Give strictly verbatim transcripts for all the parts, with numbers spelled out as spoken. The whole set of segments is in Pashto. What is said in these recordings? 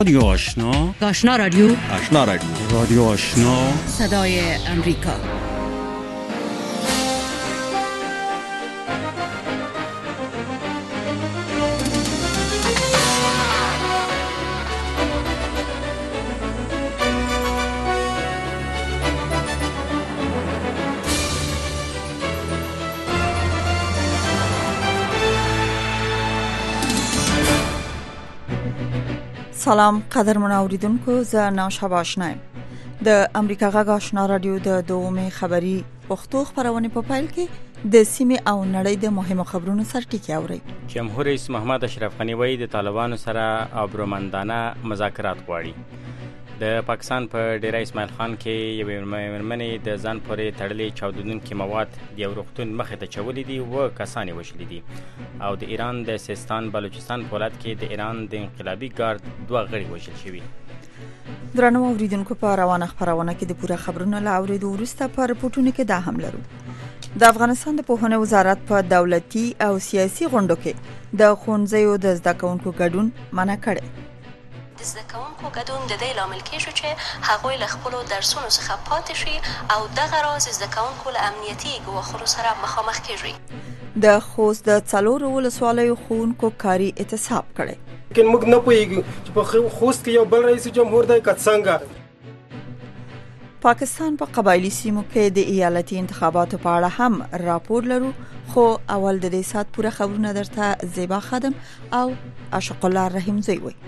رادیو آشنا، آشنا رادیو، آشنا رادیو، رادیو آشنا، صدای امریکا. سلام قدرمن اوریدونکو، زه نوشابه آشنایم. د امریکا غږ آشنا رادیو د دومې خبری پښتو خبرونه په پایل کې د سیمې او نړۍ د مهمو خبرونو سرټکی اوري. جمهور رئیس محمد اشرف غنی وایي د طالبانو سره ابرومندانه مذاکرات غواړي. د پاکستان په ډیره اسماعیل خان کې یوې مېرمنې د ځان پورې تړلې چاودونکي مواد د یو روغتون مخې ته چولې دي و کسان یې وژلي دي. او د ایران د سیستان بلوچستان په ولایت کې د ایران د انقلابي ګارد دوه غړي وژل شوي. درنو اوریدونکو، په روانه خبرونه کې د پوره خبرونو له اورېدو وروسته په رپورټونو کې دا هم لرو. د افغانستان د پوهنې وزارت په دولتي او سیاسي غونډو کې د ښوونځیو د زده کوونکو ګډون منع کړی. د زده کوونکو ګډون د دې لامل کېږي چې هغوی له خپلو درسونو څخه پاتې شي او دغه راز زده کوونکو له امنیتي ګواښونو سره مخامخ کېږي. د خوست د څلورو ولسوالیو ښوونکو کاري اعتصاب کړی. لیکن موږ نه پوهیږو چې په خوست کې یو بل رئیس جمهور دی که څنګه. پاکستان په قبایلی سیمو کې د ایالتي انتخاباتو په اړه هم راپور لرو، خو اول د دې سات پوره خبرونه درته زیبا خادم او عاشق الله رحیم زوی وي.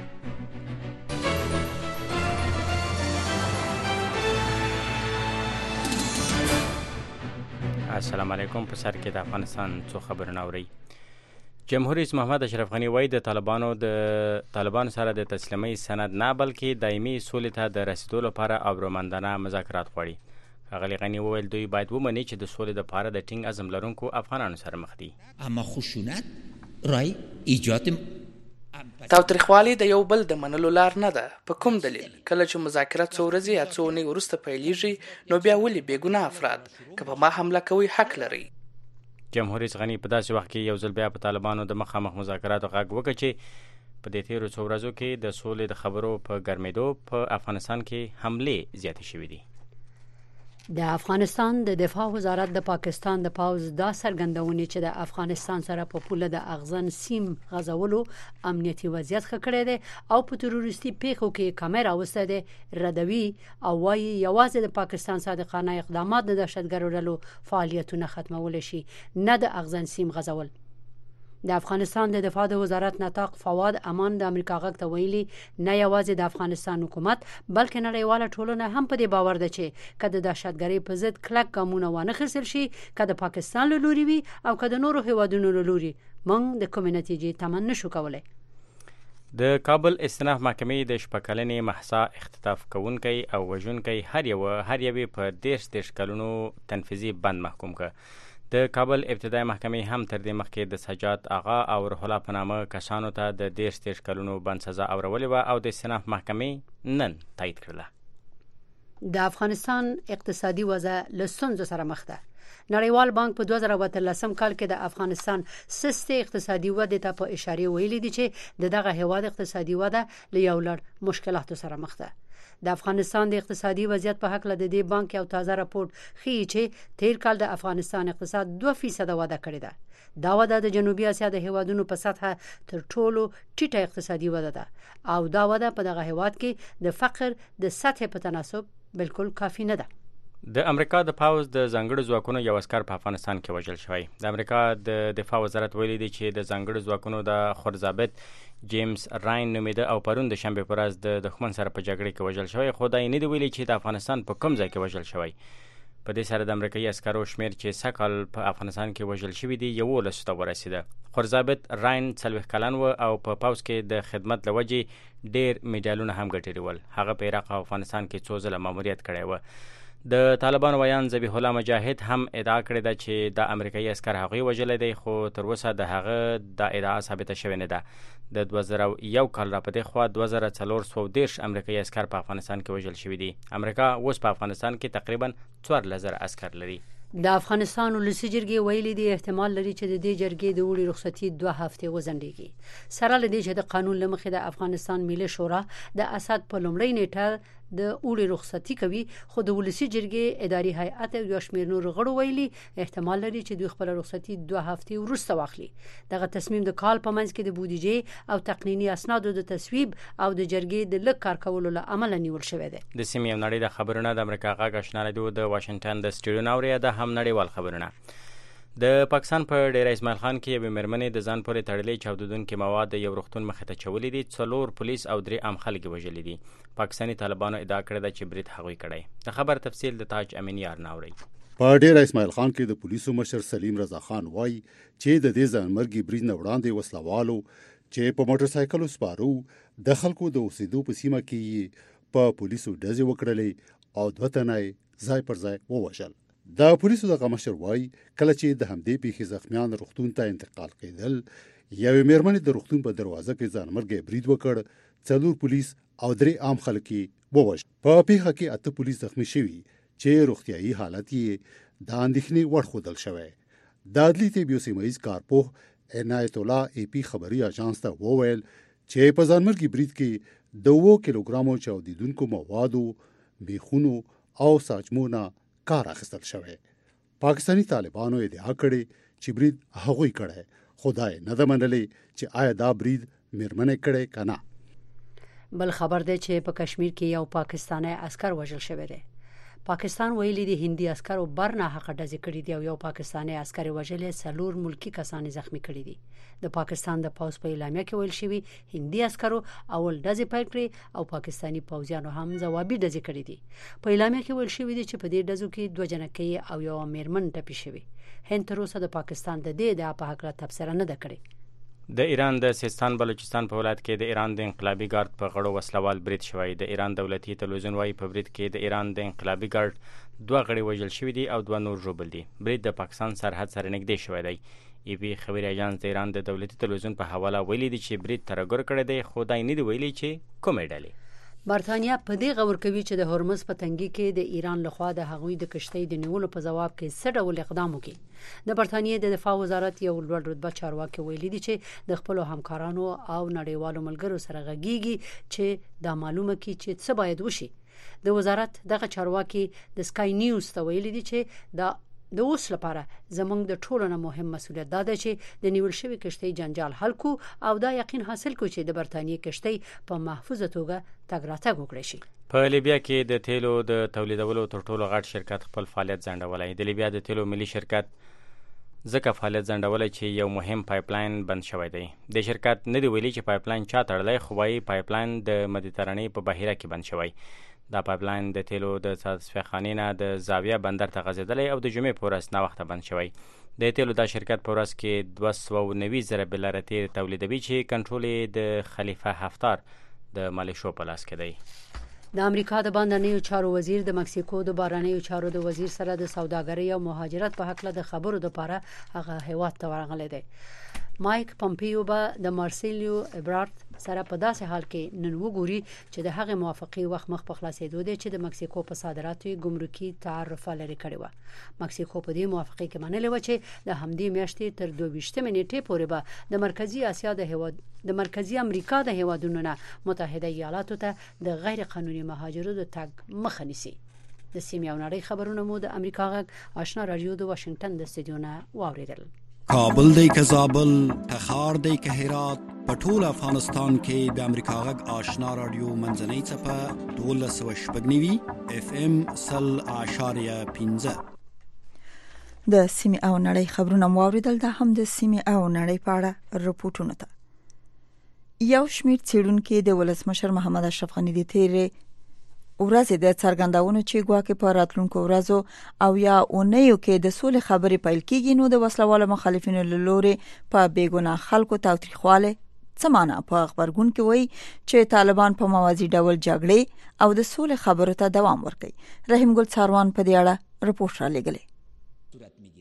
السلام علیکم. په سر کې د افغانستان څو خبرونه اوري. جمهور رئیس محمد اشرف غنی وایي د طالبانو د طالبانو سره د تسلیمۍ سند نه بلکې دایمي سولې ته د رسیدو لپاره ابرومندانه مذاکرات غواړي. ښاغلي غنی وویل دوی باید ومني چې د سولې لپاره د ټینګ عزم لرونکو افغانانو سره مخ دي. اما خشونت رای ایجاد تاوتریخوالی د یو بل د منلو لار نه ده. په کوم دلیل کله چې مذاکرات څو ورځې یا څو اونۍ وروسته پیلیږي نو بیا ولې بېګناه افراد که په ما حمله کوي حق لري؟ جمهور رئیس غنی په داسې وخت کې یو ځل بیا په طالبانو د مخامخ مذاکراتو غږ وکړ چې په دې تیرو څو ورځو کې د سولې د خبرو په ګرمېدو په افغانستان کې حملې زیاتې شوې دي. د افغانستان د دفاع وزارت د پاکستان د پاوز دا څرګندونې چې د افغانستان سره په پوله د اغزن سیم غزولو امنیتي وضعیت ښه کړی دی او په تروریستي پیښو کې کمې راوستی دی ردوي او وایي یوازې د پاکستان صادقانه اقدامات د دهشتګرو ډلو فعالیتونه ختمولی شي، نه د اغزن سیم غزول. د افغانستان د دفاع د وزارت نطاق فواد امان د امریکا غږ ته ویلي نه یوازې د افغانستان حکومت بلکې نړیواله ټولنه هم په دې باور ده چې که د دهشتګرۍ په ضد کلک ګامونه وانخیستل شي، که د پاکستان له لوري وي او که د نورو هیوادونو له لوري، موږ د کومې نتیجې تمه نشو کولی. د کابل استیناف محکمې د شپږ کلنې محسا اختطاف کوونکی او وژونکی هر یو هر یوې په دېرش دېرش کلونو تنفیذي بند محکوم کړ. د کابل ابتدایي محکمې هم تر دې مخکې د سجاد آغا او روح الله په نامه کسانو ته د دېرش دېرش کلونو بند سزا اورولې وه او د استیناف محکمې نن تایید کړله. د افغانستان اقتصادي وضع له ستونزو سره مخ ده. نړیوال بانک په دوه زره اتلسم کال کې د افغانستان سستې اقتصادي ودې ته په اشاره ویلي دي چې د دغه هیواد اقتصادي وده له یو لړ مشکلاتو سره مخ ده. د افغانستان د اقتصادي وضعیت په حق له د دې بانک یو تازه راپور ښیي چې تیر کال د افغانستان اقتصاد دوه فیصده وده کړې ده. دا وده د جنوبي اسیا د هیوادونو په سطحه تر ټولو ټیټه اقتصادي وده ده او دا وده په دغه هیواد کې د فقر د سطح په تناسب بالکل کافي نه ده. د امریکا د پاوز د ځانګړو ځواکونو یو عسکر په افغانستان کې وژل شوی. د امریکا د دفاع وزارت ویلي دی چې د ځانګړو ځواکونو د خورضابط جیمز راین نومیده او پرون د شنبې په ورځ د دښمن سره په جګړه کې وژل شوی، خو دا یې نه دی ویلي چې د افغانستان په کوم ځای کې وژل شوی. په دې سره د امریکایي عسکرو شمیر چې سږ په افغانستان کې وژل شوي دي یولسو ته ورسېده. خورضابط راین څلوېښت کلن و او په پاوز کې د خدمت له وجې ډېر میډالونه هم ګټلي ول. هغه په عراق او افغانستان کې څو ځله ماموریت کړی و. د طالبانو ویان ذبیح الله مجاهد هم ادعا کړې ده چې د امریکایي عسکر هغوی وژلی دی، خو تر اوسه د هغه دا ادعا ثابته شوې نه ده. د دوه زره یو کال را په دې خوا دوه زره څلور سوه دېرش امریکایي عسکر په افغانستان کې وژل شوي دي. امریکا اوس په افغانستان کې تقریبا څوارلس زره عسکر لري. د افغانستان ولسي جرګې ویلي دی احتمال لري چې د دې جرګې د وړي رخصتي دوه هفته وزندېږي. سره لدې چې د قانون لمخې د افغانستان ملي شورا د اسد په لومړۍ نیټه د وړي رخصتي کوي، خو د ولسي جرګې اداري هیئت او یو شمېر نور غړو ویلي احتمال لري چې دوی خپل رخصتي دوه هفته وروسته واخلي. دغه تصمیم د کال په منځ کې د بودیجې او تقنینی اسنادو د تصویب او د جرګې د لږ کار کولو له امله نیول شوی دی. د سیمې او نړۍ د خبرونه د امریکا غږ آشنا رادیو د واشنگټن د سټوډیو ناوړه د هم نړیوال خبرونه. د پاکستان په ډیره اسماعیل خان کې یوې مېرمنې د ځان پورې تړلې چاودیدونکي مواد د یو روغتون مخې ته چولې دي. څلور پولیس او درې عام خلک وژلي دي. پاکستاني طالبانو ادعا کړې ده چې برید هغوی کړی. د خبر تفصیل د تاج امین یار ناوړي. په ډیره اسماعیل خان کې د پولیسو مشر سلیم رضا خان وایي چې د دې ځانمرګي برید نه وړاندې وسلوالو چې په موټر سایکلو سپارو د خلکو د اوسېدو په سیمه کې په پولیسو ډزې وکړلې او دوه تنه ځای پر ځای ووژل. د پولیسو دغه مشر وایي کله چې د همدې پیښې زخمیان روغتون ته انتقال کېدل، یوې مېرمنې د روغتون په دروازه کې ځانمرګي برید وکړ. څلور پولیس او درې عام خلک یې ووژل. په پیښه کې اته پولیس زخمی شوي چې روغتیایي حالت یې د اندېښنې وړ ښودل شوی. د عدلي طب یو سیمه ییز کارپوه عنایت الله ای پي خبري اژانس ته وویل چې په ځانمرګي برید کې د اوه کیلوګرامو چاودیدونکو موادو، بیخونو او ساچمونه کار اخیستل شوی. پاکستاني طالبانو ادعا کړې چې برید هغوی کړی، خدای نه ده منلې چې آیا دا برید مېرمنې کړی که نه. بل خبر دی چې په کشمیر کې یو پاکستانی عسکر وژل شوی دی. پاکستان ویلي دی هندي عسکرو برنه حق ډزې کړې دي او یو پاکستانی عسکر وژلې، څلور ملکی کسان زخمی کړي دي. د پاکستان د پوځ په اعلامیه کې ویل شوی هندي عسکرو اول ډزې پیل کړې او پاکستانی پوځیانو هم ځوابي ډزې کړې دي. په اعلامیه کې ویل شوی دی چې په دې ډزو کې دوه جنکۍ او یو میرمن ټپي شوی. هند تر اوسه د پاکستان د دې ادعا په هکله تبصره نه ده کړې. د ایران د سیستان بلوچستان په ولایت کې د ایران د انقلابي ګارد په غړو وسلوال برید شوی. د ایران دولتي تلویزیون وايي په برید کې د ایران د انقلابي ګارد دوه غړي وژل شوي دي او دوه نور ژوبل دي. برید د پاکستان سرحد سره نږدې شوی دی. ای پی خبري اژانس د ایران د دولتي تلویزیون په حواله ویلي دی چې برید ترګور کړی دی، خو دا نه دی ویلي چې کومې ډلې. برتانیا په دې غور کوي چې د هرمز په تنګي کې د ایران لخوا د هغوی د کشتۍ د نیولو په جواب کې څه ډول اقدام وکړي. د برتانیې د دفاع وزارت یو لوړ رتبه چارواکي ویلي دي چې د خپل همکارانو او نړیوالو ملګرو سره غږیږي چې دا معلومه کړي چې څه باید وشي. د وزارت دغه چارواکي د سکای نیوز ته ویلي دي چې دا د اوس لپاره زموږ د ټولو نه مهم مسؤلیت دا ده چې د نیول شوی کشتۍ جنجال حل کو او دا یقین حاصل کو چې د برتانیې کشتۍ په محفوظه توګه تګ راتګ وکړي شي. په لیبیا کې د تیلو د تولیدولو تر ټولو غټ شرکت خپل فعالیت ځنډولی. د لیبیا د تیلو ملي شرکت ځکه فعالیت ځنډولی چې یو مهم پایپلاین بند شوی دی. د شرکت نه دی ویلي چې پایپلاین چا تړلی، خو وایي پایپلاین د مدیترانې په بحیره کې بند شوی. دا پایپلاین د تیلو د تصفیه خانې نه د زاویه بندر ته غځېدلی او د جمعې په ورځ ناوخته بند شوی. د تیلو دا شرکت په ورځ کې دوه سوه او نوي زره بیلره تیل تولیدوي چې کنټرول یې د خلیفه حفتار د مالیشو په لاس کې دی. د امریکا د بهرنیو چارو وزیر د مکسیکو د بهرنیو چارو د وزیر سره د سوداګرۍ او مهاجرت په حق له خبرو لپاره هغه هیواد ته ورغلی دی. مایک پامپیو به د مارسیلیو ابرارد سره په داسې حال کې نن وګوري چې د هغه موافقې وخت مخ په خلاصېدو دی چې د مکسیکو په صادراتو ګمرکي تعرفه لري کړی و. مکسیکو په دې موافقې کې منلې و چې د همدې میاشتې تر دوه ویشتمې نیټې پورې به د مرکزی اسیا د هیواد د مرکزی امریکا د هیوادونو نه متحده ایالاتو ته د غیر قانوني مهاجرو د تګ مخه نیسي. د سیمې او نړۍ خبرونه مو د امریکا غږ آشنا رادیو د واشنگټن د استودیو نه واوریدل. کابل دی که زابل، تخار دی که هرات، په ټول افغانستان کې د امریکا غږ آشنا رادیو منځنۍ څپه دولس سوه شپږ نوي اف ام سل اعشاریه پنځه. د سیمې او نړۍ خبرونه مو واوریدل. دا هم د سیمې او نړۍ په اړه رپورټونه ده. یو شمېر څېړونکي د ولسمشر محمد اشرف غني د تیرې ورځې د څرګندونو چې ګواکې په راتلونکو ورځو او یا اونیو کې د سولې خبرې پیل کېږي نو د وسلوالو مخالفینو له لوري په بېګناه خلکو تاوتریخوالی څه معنا په خبرګون کې وایي چې طالبان په موازي ډول جګړې او د سولې خبرو ته دوام ورکوي. رحیم ګل څاروان په دې اړه رپورټ را لېږلی.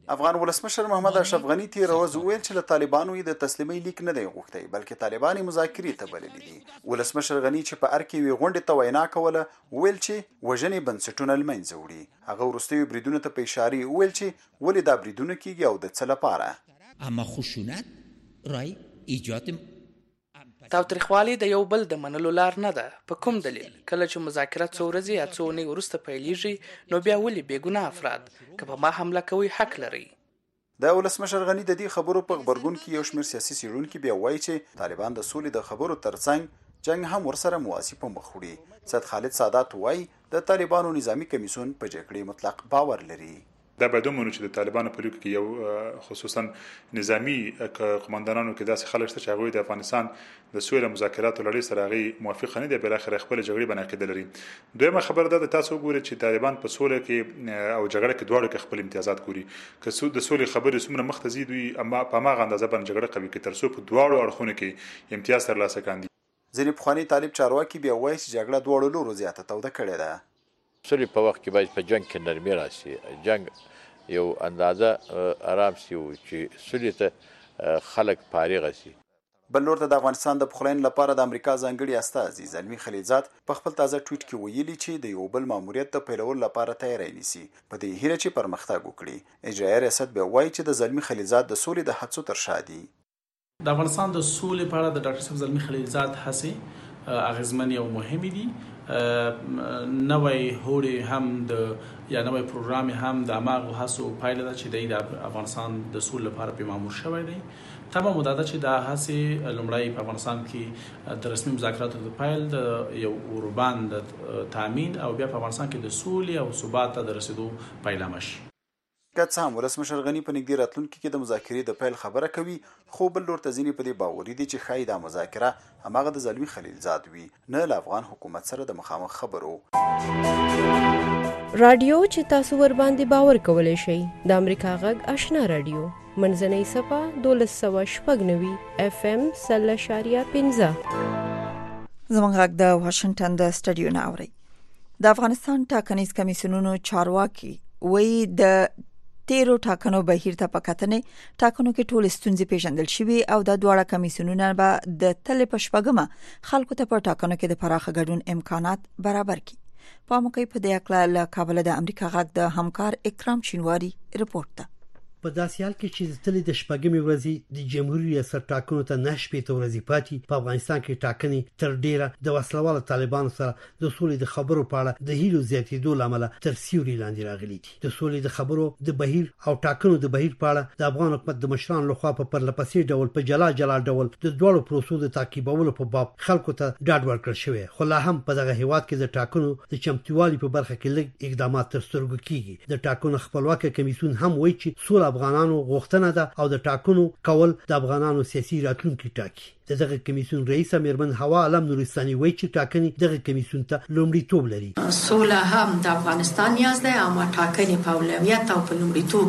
افغان ولسمشر محمد اشرف غنی تیر ورځ ویل چې له طالبانو یې د تسلیمۍ لیک نه دی غوښتی بلکې طالبان مذاکرې ته بللي دي. ولسمشر غنی چې په ارکې وی غونډې ته وینا کوله ویل چې وژنې بنسټونه له منځه وړي. هغه وروستیو بریدونو ته په اشاره ویل چې ولې دا بریدونه کیږي او د څه لپاره. اما خشونت رای ایجاد تاوتریخوالی د یو بل د منلو لار نه ده. په کوم دلیل کله چې مذاکرات څو ورځې یا څو اونۍ وروسته پیلیږي نو بیا ولې بېګناه افراد که په ما حمله کوي حق لري. د ولسمشر غنی د دې خبرو په خبرګون کې یو شمېر سیاسي څېړونکي بیا وایي چې طالبان د سولې د خبرو ترڅنګ جنگ هم ورسره موازي په مخ وړي. سید خالد سادات وایي د طالبانو نظامی کمیسیون په جګړې مطلق باور لري. دا باید ومنو چې د طالبانو په لوک کې یو خصوصا نظامی قومندانانو کې داسې خلک شته چې هغوی د افغانستان د سولې مذاکراتو لړۍ سره هغوی موافق نه دي، بالاخره خپل جګړې باندې عقیده لري. دویمه خبره ده تاسو وګورئ چې طالبان په سوله کې او جګړه کې دواړو کې خپل امتیازات ګوري. که د سولې خبرې څومره مخته ځي دوی اما په هماغه اندازه باندې جګړه کوي که تر څو په دواړو اړخونو کې امتیاز ترلاسه کاندي. ځینې پخواني طالب چارواکي بیا وایي چې جګړه دواړو لورو زیاته توده کړې ده. سولې په وخت کې باید په جنګ کې نرمي راشي، جنگ یو اندازه آرام سی و چې سولې ته خلک فارغ شي. بل لور ته د افغانستان د پخلاینې لپاره د امریکا ځانګړي استازي زلمي خلیلزاد په خپل تازه ټویټ کې ویلي چې د یو بل ماموریت د پیلولو لپاره تیاری نیسي په دې هیله چې پرمختګ وکړي. اجرایي ریاست بیا وایي چې د زلمي خلیلزاد د سولې د هڅو تر شا دي. د افغانستان د سولې په اړه د ډاکټر صاحب زلمي خلیلزاد هڅې اغیزمنې او مهمې دي. نوې هوډې هم د یا نوې پروګرام هم د اماغه هڅو پایله ده چې د افغانستان د سولې لپاره په مامور شوی دی. تمام مدته چې دا هڅې لومړی په افغانستان کې د رسمي مذاکراتو د پایل د یو اوربان د تامین او بیا په افغانستان کې د سولې او ثبات ته د رسیدو پیلامه شي. که څه هم ولسمشر غنی په نږدې راتلونکي کې د مذاکرې د پیل خبره کوي، خو بل لور ته ځینې په دې باوري دي چې ښایي دا مذاکره هماغه د زلمي خلیلزاد وي، نه له افغان حکومت سره د مخامخ خبرو. رادیو چې تاسو ور باندې باور کولی شئ د امریکا غږ آشنا رادیو منځنۍ صفه دولس سوه شپږ نوي اف ام سل اشاریه پنځه. زموږ غږ د واشنگټن د سټډیو نه اوري. د افغانستان ټاکنیز کمیسیونونو چارواکي وایي د تیرو ټاکنو بهیر ته پکاتنې ټاکنو کې ټول ستونزې پیژندل شوي او د دواړه کمیسیونونو به د تل په شپږمه خلکو ته په ټاکنو کې د پراخه ګډون امکانات برابر کړي. په موقع په دې اړه له کابل د امریکا غږ د همکار اکرام شینواری رپورت ده. په داسې حال کې چې تل د شپږمې ورځې د جمهوریت ریاست ټاکنو ته نشپې ته ورځې پاتې په افغانستان کې ټاکنې تر ډیره د وسلوال طالبانو سره د سولې د خبرو په اړه د هیلو زیاتېدو لامل تر سیوري لاندې راغلي دي. د سولې د خبرو د بهیر او ټاکنو د بهیر په اړه د افغان حکومت د مشرانو لخوا په پرلپسې ډول په جلا جلا ډول د دوړو پروسو د تعقیبولو په باب خلکو ته ډاډ ورکړل شوی، خو لا هم په دغه هیواد کې د ټاکنو د چمتووالي په برخه کې لږ اقدامات تر سترګو کیږي. د ټاکنو خپلواکه کمیسیون هم وایي چې سول افغانانو غوښتنه ده او د ټاکنو کول د افغانانو سیاسي راتلونکي ټاکي. دغه کمیسیون رئیس امیرمن هوا علم نورستاني وایي چې ټاکنې دغه کمیسیون ته لومړیتوب لري. سوله هم د افغانستان نیاز ده، اما ټاکنې په اولویت او په لومړیتوب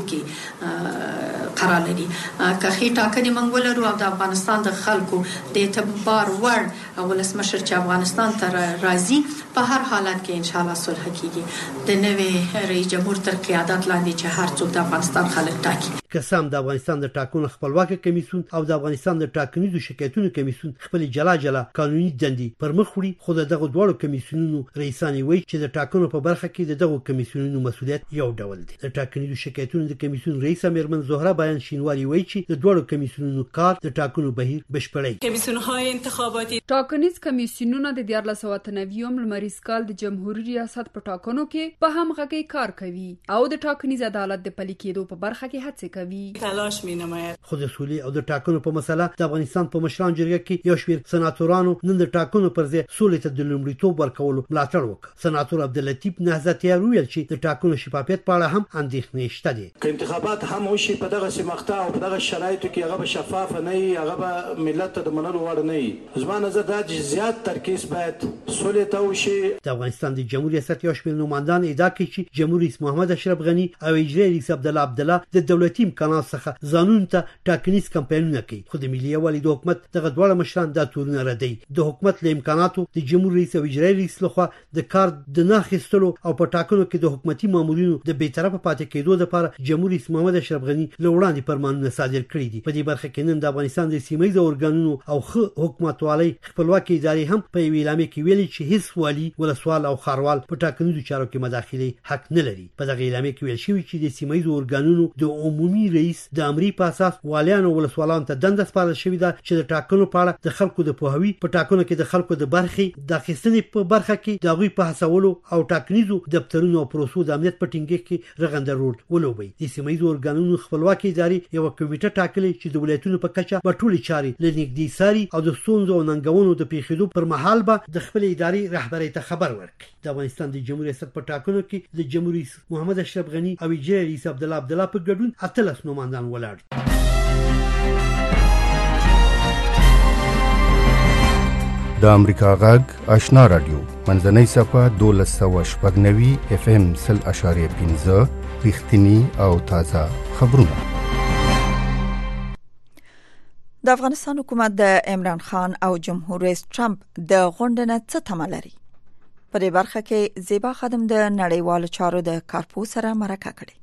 کې قرار لري. که خې ټاکنې موږ ولرو او د افغانستان د خلکو د اعتبار وړ ولسمشر چې افغانستان ته راځي په هر حالت کې ان شاء الله صلح کیږي د نوې رئیس جمهور تر قیادت لاندې چې هر څوک د افغانستان خلک ټاکي. قسم د افغانستان د ټاکنو خپلواکه کمیسیون او د افغانستان د ټاکنیزو شکایتونو کمیسیون خپل جلا جلا قانوني دندې پر مخ وړي، خو دغه دوه کمیسیونونو رئیسان وایي چې د ټاکنو په برخه کې دغه کمیسیونونو مسؤلیت یو ډول دی. د ټاکنیزو شکایتونو د کمیسیون رئیس امیرمن زهره بیان شینواری وایي چې د دوه کمیسیونونو کار د ټاکنو بهیر بشپړوي. کمیسیون‌های انتخاباتی ټاکنیز کمیسیونونه د دیار لسوه نوي لمریز کال د جمهوریت ریاست په ټاکنو کې په همغږي کار کوي او د ټاکنیز عدالت د پلي کېدو په برخه کې هڅه کوي. تلاش مینماید. خو د سولې او د ټاکنو په مسله د افغانستان په مشران جرګه کې یو شمېر سناتورانو نن د ټاکنو پر ځای سولې ته د لومړیتوب ورکولو ملاتړ وکړ. سناتور عبداللطیف نهضتیار ویل چې د ټاکنو شفافیت په اړه هم اندېښنې شته دي. که انتخابات هم وشي په دغه سیمخته او په دغه شرایطو کې هغه شفاف نه وي، هغه به ملت ته د منلو وړ نه وي. زما نظر دا چې زیات ترکیز باید سولې ته وشي. د افغانستان د جمهوریت ریاست یو شمېر نمایندان ادعا کوي چې جمهوریت رئیس محمد اشرف غنی او اجرایي رئیس عبدالله عبدالله د دولتي امکانات څخه ځانونو ته ټاکنیز کمپاینونه کوي. خو د ملي یووالي د حکومت دغه دواړه مشران دا تورونه ردي. د حکومت له امکاناتو د جمهور رئیس او اجرایي رئیس لخوا د کار د نه اخیستلو او په ټاکنو کې د حکومتي مامورینو د بی‌طرفه پاتې کېدو لپاره جمهور رئیس محمد اشرف غني له وړاندې فرمانونه صادر کړي دي. په دې برخه کې نن د افغانستان د سیمه‌ییزو ارګانونو او ښه حکومتوالۍ خپلواکي ادارې هم په یوه اعلامیه کې ویلي چې هیڅ والي ولسوال او ښاروال په ټاکنیزو چارو کې مداخله حق نه لري. په دغه اعلامیه کې ویل شوی چې د سیمه‌ییزو ارګانونو د عمومي رئیس د امر په اساس والیان او ولسوالانو ته دنده سپارل شوې ده چې د ټاکنو په اړه د خلکو د پوهاوي په ټاکنو کې د خلکو د برخې د اخیستنې په برخه کې د غوي په هڅولو او ټاکنیزو دفترونو او پروسو د امنیت په ټینګښت کې رغنده رول ولوبي. د سیمه‌ییزو ارګانونو خپلواکي ادارې یو کمیټه ټاکلې چې د ولایتونو په کچه په ټولي چاري لنګدي ساري او د ستونزو او ننګونو د پیښېدو پر مهال به د خپل ادارې رهبرۍ ته خبر ورکړي. د افغانستان د جمهوریت ریاست په ټاکنو کې د جمهور رئیس محمد اشرف غني او اجرایي رئیس عبد الله عبد الله په ګډون اتلس نوماندان ولاړ. د امریکا غږ آشنا رادیو منځنۍ صفه دولس سوه شپږ نوي اف ام سل اشاریه پنځه رښتینی او تازه خبرونه. د افغانستان حکومت د عمران خان او جمهور رئیس ټرمپ د غونډې نه څه تمه لري؟ په دې برخه کې زیبا خادم د نړیوالو چارو د کارپو سره مرکه کړې.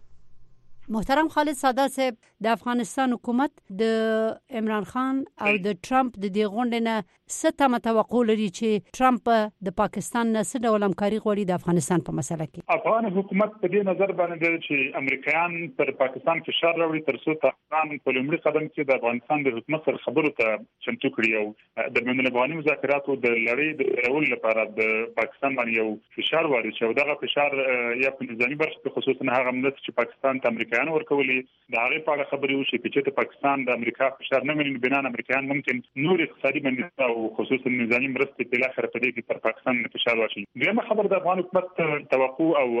محترم خالد سادات صاحب، د افغانستان حکومت د عمران خان او د ټرمپ د دې غونډې نه څه تمه توقع لري چې ټرمپ د پاکستان نه څه ډول همکاري غواړي د افغانستان په مسله کې؟ افغان حکومت په دې نظر باندې چې امریکایان پر پاکستان فشار راوړي تر څو طالبان په لومړي قدم کې د افغانستان د حکومت سره خبرو ته چمتو کړي او د بین الافغاني مذاکراتو د لړۍ د پیلولو لپاره د پاکستان باندې یو فشار واردوي چې دغه فشار یا په نظامی برخه کې خصوصا هغه ملت چې پاکستان ته امریکایان ورکولي د هغه په اړه خبرې وشي چې پاکستان د امریکا فشار نه مني، بنا امریکایان ممکن نور اقتصادي بندیزونه او خصوصا نظامی مرستې په لاره په دې کې پر پاکستان فشار واچي. دغه خبر د افغان حکومت توقع او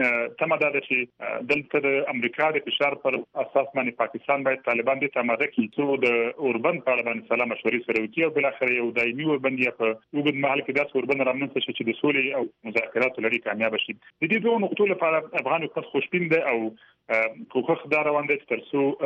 تمه ده چې دلته د امریکا د فشار پر اساس باندې پاکستان باید طالبان د تماده کې څو د اوربند په اړه باندې سلام مشورې سره وکړي او بل اخر یو دایمي اوربند یا په وګړي محل کې داس اوربند رامنځته شي چې د سولې او مذاکراتو لري کامیاب شي. د دې دوه نقطو لپاره افغان حکومت خوشبین ده او کوخ دا روان دي تر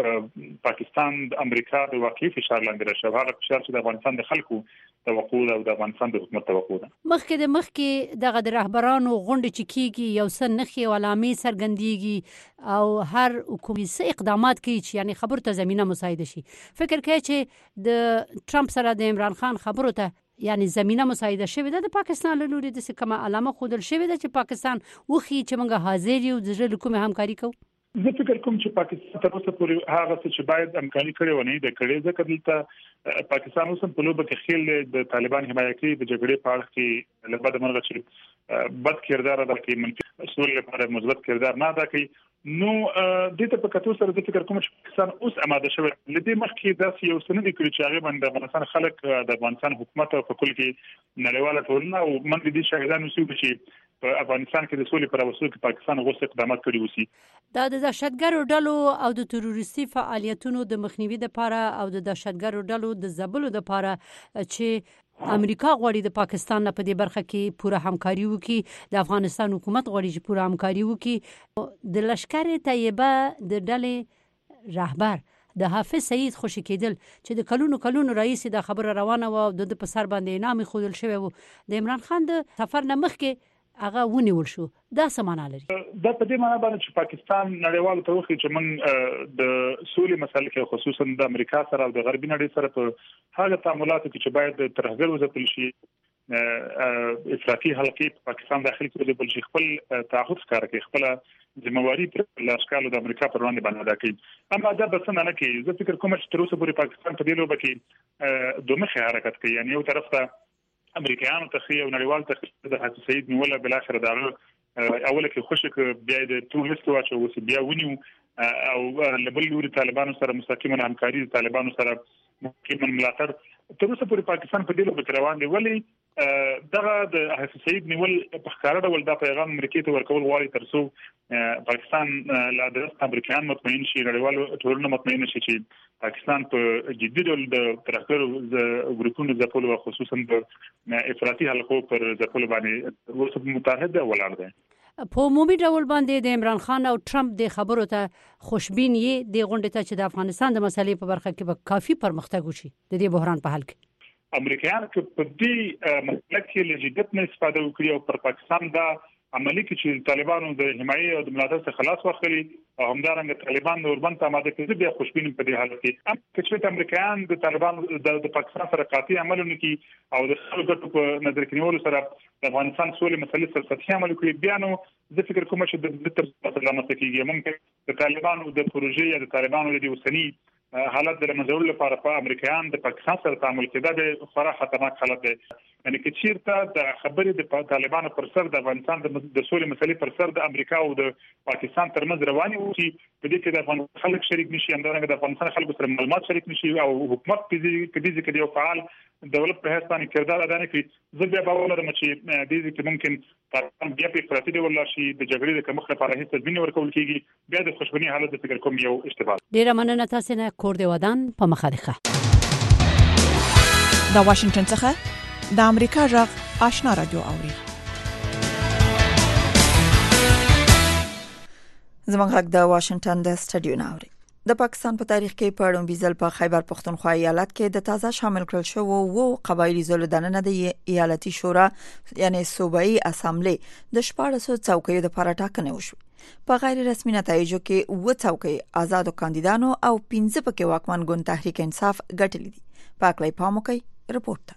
څو پاکستان د امریکا د واقعي فشار لاندې راشي. هغه فشار چې د افغانستان د خلکو توقع او د افغانستان د حکومت توقع ده. مخکې د مخکې دغه د رهبرانو غونډه چې کیږي یو څه نخي او علامې څرګندېږي او هر حکومتي اقدامات کوي چې یعنی خبرو ته زمينه مساعده شي. فکر کوي چې د ټرمپ سره د عمران خان خبرو ته یعنی زمينه مساعده شوه د پاکستان له لوري د څه کومه علامه خودل شوه چې پاکستان وخی چې موږ حاضر یو د ژوند کومه همکاري کوو. زه فکر کوم چې پاکستان تر اوسه پورې هغه څه چې باید همکاري کړې ونه ده کړې ځکه دلته پاکستان اوس په لوبه کې خېل د طالبان حمایت کوي د جګړې په اړه کې لبد مرغه چې بد کردار ادا کوي منفي سول لپاره مثبت کردار نه ادا کوي. نو د دې په کتو سره د فکر کوم چې پاکستان اوس آماده شوی لدې مخکې داسې یو سند کړی چې هغه باندې افغانستان خلک د افغانستان حکومت او په کل کې نړیواله ټولنه او من دې شاهدانو سو چې په افغانستان کې د سولې پر وسیله کې پاکستان غوښتل اقدامات کړي وسی. دا د دهشتګرو ډلو او د تروریستي فعالیتونو د مخنیوي لپاره او د دهشتګرو ډلو د ځبلو لپاره چې امریکا غواړي د پاکستان په دې برخه کې پوره همکاري وکړي، د افغانستان حکومت غواړي چې پوره همکاري وکړي. د لشکر طیبه د ډلې رهبر د حافظ سعید خوشی کېدل چې د کلونو کلونو رئیس د خبره روانه و د په سر باندې انعام خودل شوی و د عمران خان د سفر نه مخکې هغه ونیول شو. دا څه معنا لري؟ دا په دې معنا باندې چې پاکستان نړیوالو ته وخی چې من د سولې مسله کې خصوصا د امریکا سره او د غربي نړۍ سره په هغه تعاملاتو کې چې باید ترهګر وځپل شي افراطي حلقې په پاکستان داخلي کې د بل شي خپل تعهد ښکار کوي، خپل ذمہواری پر لاشکالو د امریکا پر وړاندې باندې ادا کوي. اما دا بس نه کوي. زه فکر کوم چې تر اوسه پورې پاکستان په دې لوبه کې دوه مخه حرکت کوي، یعنی یو طرف ته امریکایانو ته او نړیوال ته د حافظ سعید نیول بل اخر دا اوله کې خوشک بیا د ټورست واچو وس بیا ونیو او لبل لوري طالبانو سره مستقیما همکاري طالبانو سره مستقیما ملاتړ تر اوسه پورې پاکستان په دې لوبه روان دی. ولی دغه د حافظ سعید نیول په ښکارا ډول دا پیغام امریکای ته ورکول غواړي تر څو پاکستان لا د امریکایان مطمئن شي، نړیوالو ټولنه مطمئن شي چې پاکستان په جدي ډول د ترهګرو ګروپونو ځپلو او خصوصا د افراطي حلقو پر ځپلو باندې ورسره متحد ولاړ دی. په عمومي ډول باندې د عمران خان او ټرمپ د خبرو ته خوشبین یې د غونډې ته چې د افغانستان د مسلې په برخه کې به کافي پرمختګ وشي د دې بحران په حل کې امریکایان چې په دې مسله کې لجدت نه استفاده وکړي او پر پاکستان دا عملی کې چې طالبانو د حمایت او د ملاتړ څخه خلاص واخلي او همدارنګه طالبان د اوربند ته آماده کړي بیا خوشبین په دې حالت کې هم چې امریکایان د طالبانو د پاکستان سره قاطع عملونه کوي او د خلکو په نظر کې نیولو سره د افغانستان سولې مسلې سره سطحي عمل کوي بیا نو زه فکر کوم چې د تر څو لامل کېږي ممکن د طالبانو د پروژې یا د طالبانو د اوسنی حالت د منځول لپاره په امریکایان د پاکستان سره تعامل کېدا به خورا خطرناک حالت دی یعنی چې چیرته د خبرې د طالبانو پر سر د افغانستان د سولې مسلې پر سر د امریکا او د پاکستان ترمنځ رواني وي په دې کې د افغانستان خلک شریک نشي همدارنګه د افغانستان خلکو سره معلومات شریک نشي او حکومت په دې کې د یو فعال دولت په حیث باندې کردار ادا نه کوي زه بیا باور لرم چې د دې کې ممکن طالبان بیا په افراطي ډول شي د جګړې د کمښت لپاره هیڅ تدبیر ورکول کیږي بیا د خوشبینی حالت د فکر کوم یو اشتباه ډیره مننه تاسو نه کور دی ودان په مخالفه د واشنگټن څخه د امریکا جغ آشنا رادیو اوري زموږ غږ د واشنگټن د سټډیو ناوري د پاکستان په تاریخ کې په اړوند بيزل په خیبر پختونخوا ایالت کې د تازه شامل کړل شو وو قبایلی زول دننه د ایالتي شورا یعنی صوبایي اسامبلی د شپږ سوه څوکیو د لپاره ټاکنه وشوه په غیر رسمي نتایجو کې و څوکۍ آزادو کاندیدانو او پنځه پکې واکمن ګوند تحریک انصاف ګټلې دي پاکلای پاموکي رپورت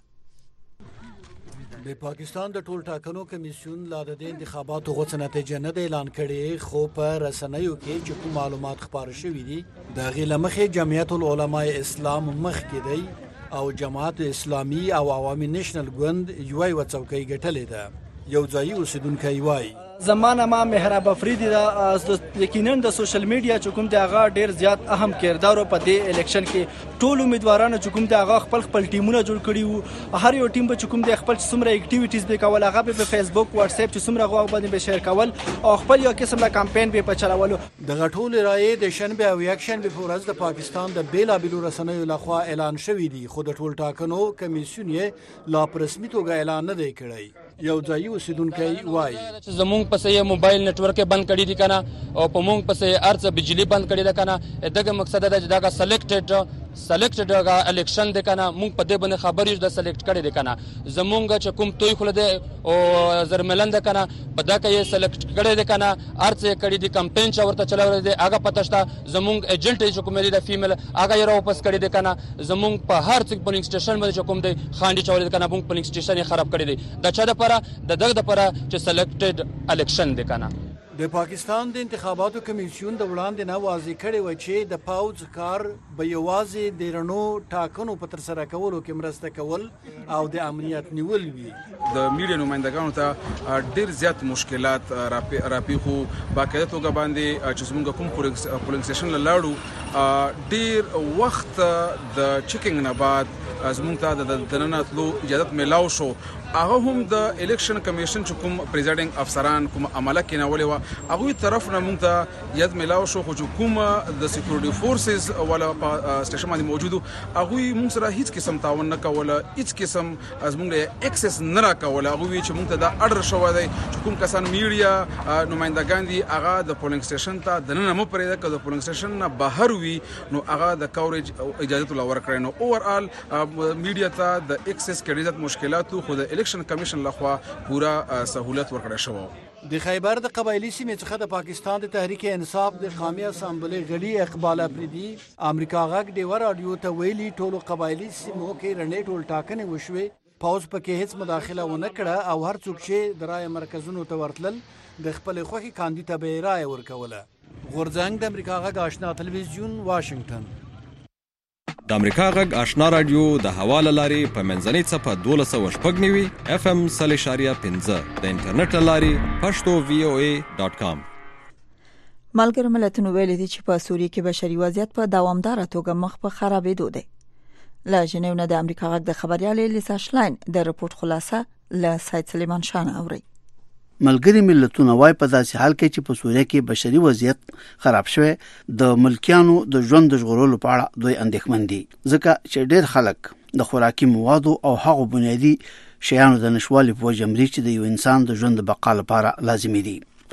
د پاکستان د ټول ټاکنو کمیسیون لا د انتخاباتو غوښتنه نتیجه نه اعلان کړي خو په رسنیو کې چې کوم معلومات خبره شوې دي د غیلمخه جمعیت العلماء اسلام مخ کې دی او جماعت اسلامی او عوامي نېشنل ګوند یو یو څوکۍ ګټلې ده یو ځای اوسیدونکو وایي زمانه ما مهراب افریدی دا یقینا د سوشل میډیا چې کوم د هغه ډیر زیات اهم کردار په دې الیکشن کې ټول امیدوارانو چې کوم د هغه خپل خپل ټیمونه جوړ کړي وو هر یو ټیم به چې کوم د خپل څومره اکټیویټیز به کول هغه په فیسبوک واتس اپ چې څومره غوښ باندې به شیر کول او خپل یو قسم د کمپاین به په چلولو د غټول رائے د شنبه او یکشنبه په ورځ د پاکستان د بیلا بیلو رسنیو لخوا اعلان شوی دی خو د ټول ټاکنو کمیسیون یې لا په رسمي توګه اعلان نه دی کړی یو ځای اوسیدونکو وایي زمونږ پسې موبایل نتورک بند کړی دي کنه او په مونږ پسې ارڅ بجلی بند کړی ده کنه دغه مقصد دا چې دا سلیکټډ سلیکټډ غا الیکشن ده کنه مونږ په دې باندې خبرې د سلیکټ کړی ده کنه زمونږ چې کوم توي خل ده او زرملند کنه په دا کې سلیکټ کړی ده کنه ارڅ کړی دي کمپاین چا ورته چلاوي دي هغه پتهشته زمونږ ایجنټ چې کوم دی د فیمیل هغه یې راوپس کړی ده کنه زمونږ په هر څه پولینګ سټیشن باندې کوم دی خاندي چولې کنه مونږ پولینګ سټیشن یې خراب کړی دی دا چا د پر د دغه د پر چې سلیکټډ الیکشن دی کنه د پاکستان د انتخاباتو کمیسیون د وړاندې نه واضح کړی و چې د پاوز کار به یوازې د رڼو ټاکنو په تر سره کولو کې مرسته کول او د امنیت نیول وي د میډیا نمائندګانو ته ډیر زیات مشکلات راپیخو باقاعده توګه باندې چې زموږ کوم پولینګ سټیشن لاړو ډیر وخت د چیکینګ نه بعد زموږ ته د دنناتلو اجازه ملاو شو هغه هم د الیکشن کمیشن چې کوم پریزایډینګ افسران کوم عمله کینولې و هغه طرف نه موږ ته یاد ملاو شو خو کوم د سکیورټي فورسز ولا په سټیشن باندې موجودو هغه موږ سره هیڅ قسم تعاون نه کوله هیڅ قسم از موږ له اکسس نه را کوله هغه چې موږ ته د اډر شو دی چې کوم کسان میډیا نمائندګان دي هغه د پولینګ سټیشن ته د نن مو پرې د پولینګ سټیشن نه بهر وي نو هغه د کاورج اجازه ول ورکړي نو اوورال میډیا ته د اکسس کې مشکلات خو د الیکشن کمیشن لخوا پورا سہولت ورکړه شو د خیبر د قبایلی سیمې څخه د پاکستان د تحریک انصاف د قومي اسامبلی غړي اقبال افریدي امریکا غږ د رادیو ته ویلي ټولو قبایلی سیمو کې رڼې ټول ټاکنې وشوي پاوز پکې هیڅ مداخله ونه کړه او هر څوک چې د رای مرکزونو ته ورتلل د خپل خوخي کاندید ته رای ورکوله غورځنګ د امریکا غږ آشنا تلویزیون واشنگټن د امریکا غږ آشنا رادیو د حواله لاري په منځنۍ صفه دولس سوه شپږ نوي اف ام صلی شاریه پنځه د انټرنیټ لاري پښتو وی او ای ډاټ کام ملګرو ملتونو ویلي دي چې په سوریه کې بشري وضعیت په دوامداره توګه مخ په خرابېدو دی لا ژنیو نه د امریکا غږ د خبريالې لیسا شلاین د رپورت خلاصه له سید سلیمان شاه اوري ملګری ملتونه وايي په داسې حال کې چې په سوریه کې بشري وضعیت خراب شوی د ملکیانو د ژوند د ژغورلو په اړه دوی اندېښمن دي ځکه چې ډېر خلک د خوراکي موادو او هغو بنیادي شیانو د نشوالي په وجه مري چې د یو انسان د ژوند د بقا لپاره لازمي دي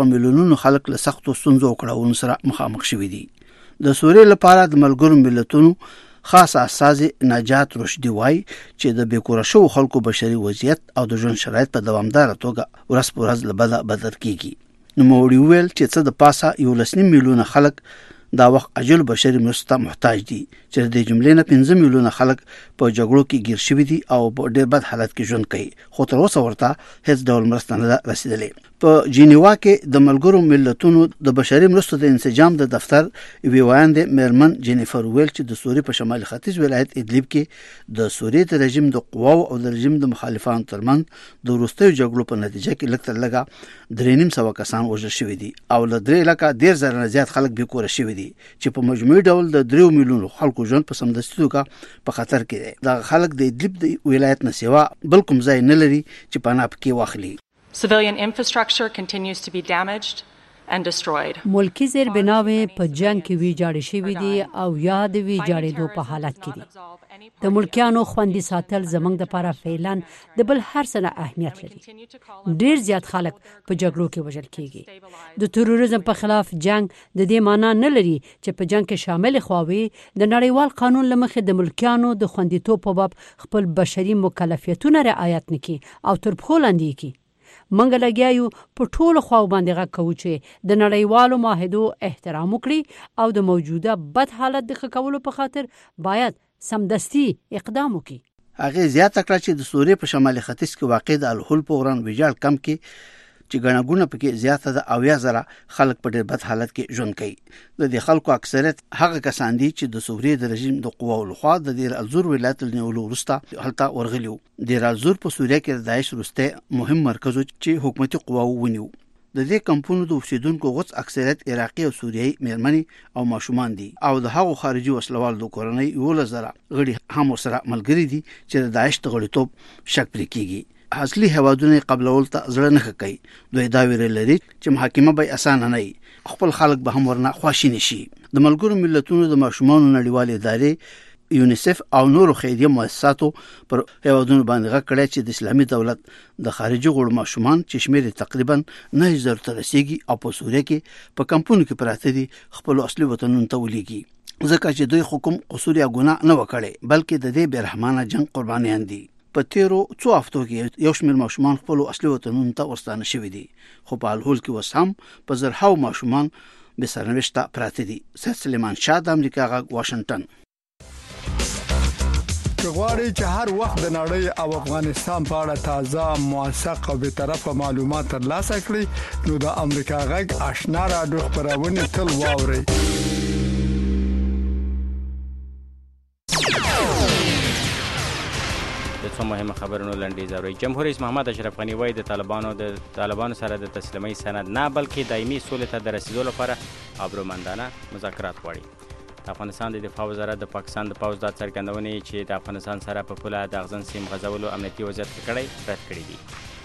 په میلیونونو خلک له سختو ستونزو او کړاوونو سره مخامخ شوي دي. د سوریې لپاره د ملګرو ملتونو خاص استازي نجات رشدي وایي چې د بیکوره شوو خلکو بشري وضعیت او د ژوند شرایط په دوامداره توګه ورځ په ورځ له بده بدتر کیږي. نوموړي وویل چې څه د پاسه یو لس نیم میلیونه خلک دا وخت عاجل بشري مرستو ته محتاج دي چې د جملې نه پنځه میلیونه خلک په جګړو کې ګیر شوي دي او په ډېر بد حالت کې ژوند کوي، خو تر اوسه ورته هیڅ ډول مرسته نه ده رسیدلې. په جنیوا کې د ملګرو ملتونو د بشري مرستو د انسجام د دفتر یوې وایندې میرمن جینیفر ویل چې د سوریې په شمالي ختیځ ولایت ادلب کې د سوریې د رژیم د قواو او د رژیم د مخالفانو ترمنځ د وروستیو جګړو په نتیجه کې لږ تر لږه درې نیم سوه کسان وژل شوي دي او له درې لکه ډېر زره نه زیات خلک بېکوره شوي دي چې په مجموعي ډول د دریو میلیونو خلکو ژوند په سمدستي توګه په خطر کې دی. دغه خلک د ادلب د ولایت نه سوا بل کوم ځای نه لري چې پناه پکې واخلي. Civilian infrastructure continues to be damaged and destroyed. ملکی زیربناوې په جنگ کې ویجاړې شوې دي او یا د ویجاړېدو په حالت کې دي. د ملکیانو خوندي ساتل زموږ د لپاره فعلا د بل هر څه نه اهمیت لري. ډېر زیات خلک په جګړو کې وژل کیږي. د تروریزم په خلاف جنگ د دې معنی نه لري چې په جنگ کې شامل خواوي د نړیوال قانون لمخې د ملکیانو د خوندیتوب په باب خپل بشري مکلفیتونه رعایت نکړي او تر پښو لاندې کړي. منګ لګیایو په ټولو خواو باندې غږ کوو چې د نړیوالو معاهدو احترام وکړي او د موجوده بد حالت د ښه کولو په خاطر باید سمدستي اقدام وکړي. هغې زیاته کړه چې د سوریې په شمالي ختیځ کې واقع د الهول په غران ویجاړ کم کې چې ګڼه ګوڼه پکې زیاته ده او یا زره خلک په ډېر بد حالت کې ژوند کوي. د دې خلکو اکثریت هغه کسان دي چې د سوریې د رژیم د قواو لخوا د دیر الزور ولایت له نیولو وروسته هلته ورغلي وو. دیر الزور په سوریه کې د داعش وروستی مهم مرکز و چې حکومتي قواو ونیو. د دې کمپونو د اوسیدونکو غوڅ اکثریت عراقي او سوریایي میرمنې او ماشومان دي او د هغو خارجي وسلوال د کورنۍ یولس زره غړي هم ورسره ملګري دي چې د داعش د غړیتوب شک پرې کیږي. اصلي هوادونه قبلول ته زړه نه کوي. دوی دا ویره لري چې محاکمه به اسانه نه وي، خپل خلک به هم ورنه خواشیني شي. د ملګرو ملتونو د ماشومانو نړیوالې ادارې یونیسف او نورو خیریه مؤسساتو پر هوادونو باندې غږ کړی چې د اسلامي دولت د خارجي غړو ماشومان چې شمیر تقریبا نه زر ته رسیږي او په سوریه کې په کمپونو کې پراته دي خپل اصلي وطنونو ته ولېږي، ځکه چې دوی حکم قصور یا ګناه نه وکړي بلکې د دې بېرحمانه جنگ قربانیان دي. په تیرو څو هفتو کې یو شمېر ماشومان خپل اصلي وطنونو ته ورستانه شوي دي، خو په الهول کې اوس هم په زرهاو ماشومان بې سرنوشته پراته دي. سید سلیمان شاه، د امریکا غږ، واشنګټن. که غواړئ چې هر وخت د نړۍ او افغانستان په اړه تازه، موثق او بیطرفه معلومات ترلاسه کړئ نو د امریکا غږ آشنا راډیو خپرونه تل واورئ. څو مهمه خبرونه لنډیز اورئ. جمهور رئیس محمد اشرف غنی وایي د طالبانو د طالبانو سره د تسلیمۍ سند نه بلکې دایمي سولې ته د رسیدو لپاره آبرومندانه مذاکرات غواړي. د افغانستان د دفاع وزارت د پاکستان د پوځ دا څرګندونې چې د افغانستان سره په پوله د اغزن سیم غځولو امنیتي وضعیت ښه کړی رد کړي دي.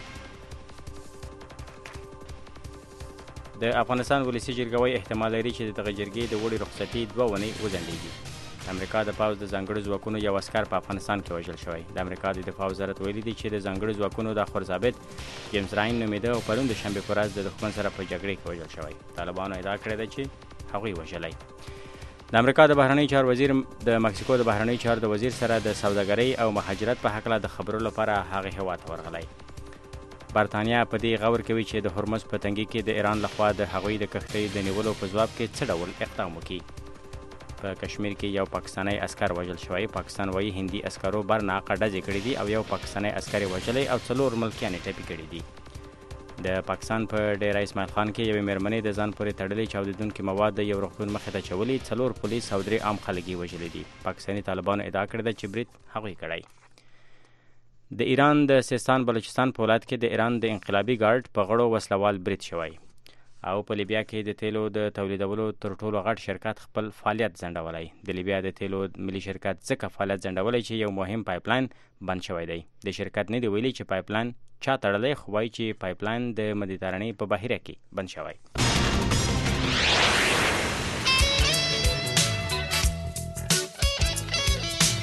د افغانستان ولسي جرګه وایي احتمال لري چې دغه جرګې د وړي رخصتي دوه ونې وځنډېږي. د امریکا د پوځ د ځانګړو ځواکونو یو عسکر په افغانستان کې وژل شوی. د امریکا د دفاع وزارت ویلي دی چې د ځانګړو ځواکونو د خورثابت جیمز راین نومیده او پرون د شنبې په ورځ د دښمن سره په جګړې کې وژل شوی. طالبانو ادعا کړې ده چې هغوی وژلی. د امریکا د بهرنیو چارو وزیر د مکسیکو د بهرنیو چارو د وزیر سره د سوداګرۍ او مهاجرت په هکله د خبرو لپاره هغه هیواد ته ورغلی. برطانیه په دې غور کوي چې د هرمز په تنګي کې د ایران لخوا د هغوی د کښتۍ د نیولو په ځواب کې څه ډول اقدام وکړي. په کشمیر کې یو پاکستانی عسکر وژل شوی. پاکستان وایي هندي عسکرو برناقه ډزې کړي دي او یو پاکستانی عسکر یې وژلی او څلور ملکیان یې ټپي کړي دي. د پاکستان په ډیره اسماعیل خان کې یوې مېرمنې د ځان پورې تړلي چاودېدونکي مواد د یو روغتون مخې ته چولي. څلور پولیس او درې عام خلک یې وژلي دي. پاکستاني طالبانو ادعا کړې ده چې برید هغوی کړی. د ایران د سیستان بلوچستان په ولایت کې د ایران د انقلابي ګارډ په غړو وسلوال برید شوی او په لیبیا کې د تیلو د تولیدولو تر ټولو غټ شرکت خپل فعالیت ځنډولی. د لیبیا د تیلو ملي شرکت ځکه فعالیت ځنډولی چې یو مهم پایپلاین بند شوی دی. د شرکت نه دی ویلي چې پایپلاین چا تړلی، خو وایي چې پایپلاین د مدیترانې په بحیره کې بند شوی.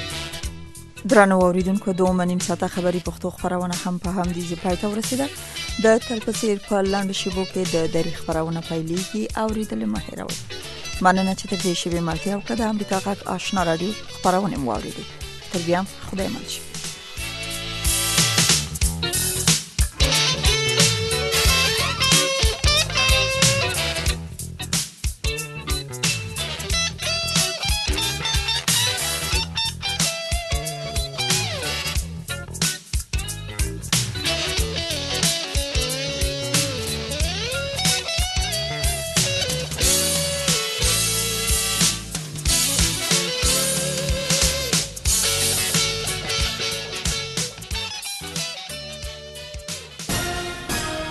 درنو اوریدونکو، دوه نیم ساعته خبری پښتو خبرونه هم په همدې ځای پای ته ورسیده. د تلپسیر په لاندې شیبو کې د دری خبرونه پیلېږي او ریډل مه هېروئ. مننه چې تر دې شیبې ملتیا وکړه. د امریکا غږ آشنا رادیو خبرونه مو واورېدې. تر بیا خدای مل شي.